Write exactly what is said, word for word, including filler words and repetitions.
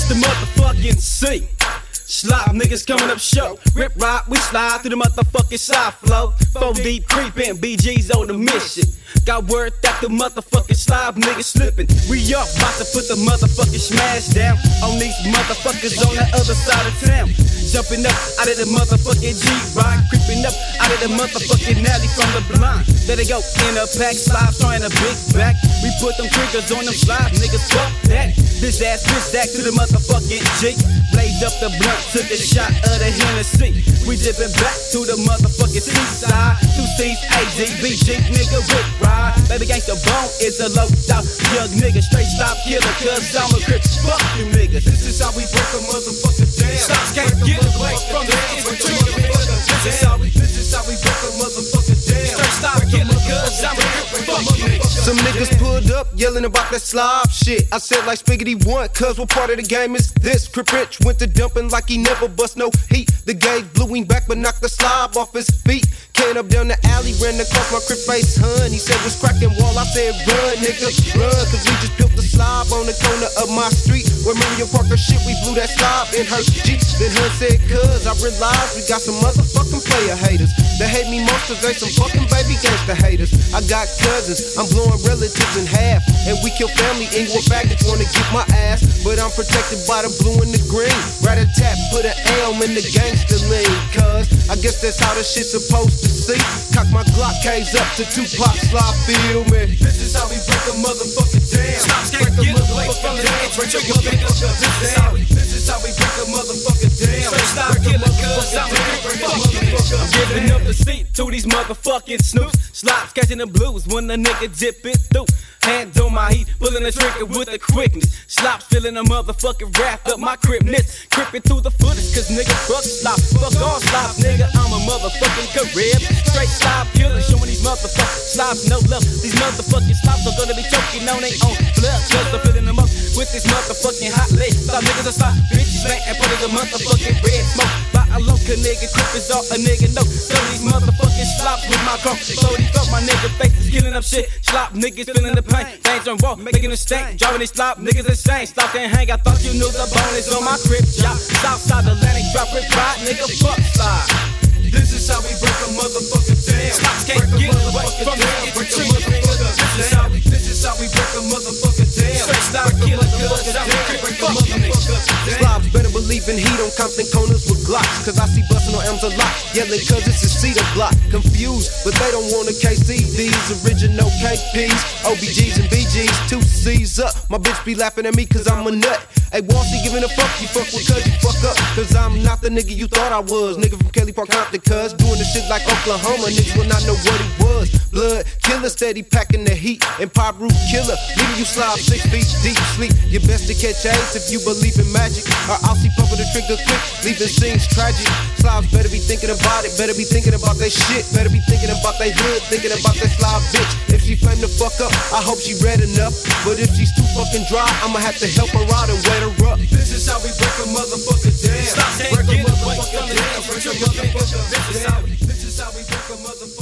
the motherfucking C. Slop niggas coming up show. Rip rock, we slide through the motherfucking side flow. Four deep creepin', B G's on the mission. Got word that the motherfucking slob niggas slippin'. We up, bout to put the motherfucking smash down on these motherfuckers on the other side of town. Jumping up out of the motherfucking G-Ride, creeping up out of the motherfucking alley from the blind. There they go in a pack, slobs throwing a big back. We put them triggers on them slobs, niggas, fuck that. This ass bitch back to the motherfucking G. Blazed up the blunt, took a shot of the Hennessy. We dipping back to the motherfucking seaside. Two C's, A Z, B G, nigga, Rick Ride. Baby gangsta bone is a low top young nigga, straight stop killer, cause I'm a crip. Fuck you niggas. This is how we break a motherfucker down. Stops can't get away from the infantry. This is how we, this is how we break a motherfucker down. straight stop killer, cause I'm a crip. Fuck you niggas. Some niggas pulled up yelling about that slob shit. I said like Spiggity one, cuz what part of the game is this? Crip Rich went to dumping like he never bust no heat. The gauge blew him back but knocked the slob off his feet. Came up down the alley, ran across my crip face hun. He said was cracking wall, I said run nigga, run. Cause we just built the slob on the corner of my street. Where Miriam Parker shit, we blew that slob in her Jeep. Then hun said cuz I realized we got some motherfucking player haters. They hate me most cause they some fucking baby gangster haters. I got cousins, I'm blowing relatives in half. And we kill family, Inglewood faggots wanna get my ass. But I'm protected by the blue and the green. Rat-a-tat, put an elm in the gangster league. Cuz I guess that's how the shit's supposed to see. Cock my Glock K's up to Tupac, slide, feel me. This is how we break a motherfucker down. Stops can't get away from the infantry. This is how we, this is how we break a motherfucker down. Straight stop killer, cause I'm a crip. Fuck you niggas. I'm giving up the seat to these motherfucking snoops. Slops catching the blues when the nigga dip it through. Hands on my heat, pulling the trigger with the quickness. Slops feeling a motherfucking wrath up my cripness. Crippin' through the footage, cause nigga fuck slop. Fuck all slops, nigga, I'm a motherfucking career. Straight slop killer, showing these motherfucking slops no love. These motherfucking slops are gonna be choking on their own blood. Cause I'm filling them up with this motherfucking hot lead. Stop niggas are slop, bitches man, and put a motherfucking red smoke. By a local nigga, crip is all a nigga know. Some of these motherfucking slops with my chrome. Slowly fuck my nigga face is killing up shit. Slop niggas feeling the pain. Things on raw, making a stank. Driving these slop niggas insane. Slop can't hang, I thought you knew the bone is on my crib. Y'all, Southside Atlantic, drop it right, nigga, fuck slide. This is how we break a motherfucker down. Slops can't get away from the infantry. This is how we, this is how we break a motherfucker down. Straight stop killer, cause I'm a crip. Fuck you niggas. Slobs better believe in heat on Compton corners with Glocks. Cause I see bustin' on M's a lot. Yelling cause it's a cedar block. Confused, but they don't want a K C. These original K Ps, O B Gs and B Gs. Two C's up. My bitch be laughing at me cause I'm a nut. Hey, Walshy giving a fuck, you fuck with cuz you fuck up. Cause I'm not the nigga you thought I was. Nigga from Kelly Park, Compton, cuz. Doing the shit like Oklahoma, niggas will not know what he was. Blood killer, steady packing the heat. And pop roof killer, leaving you slob six feet deep. Sleep, you best to catch AIDS if you believe in magic. Or I'll see pumping the trigger quick, leaving scenes tragic. Slobs better be thinking about it, better be thinking about that shit. Better be thinking about they hood, thinking about that slob bitch. If she flame the fuck up, I hope she red enough. But if she's too fucking dry, I'ma have to help her out and wet her up. This is how we break a motherfucker down. Slops can't Break a get away motherfucker from the down. Break a infantry. motherfucker down. This is how we, this is how we break a motherfucker down.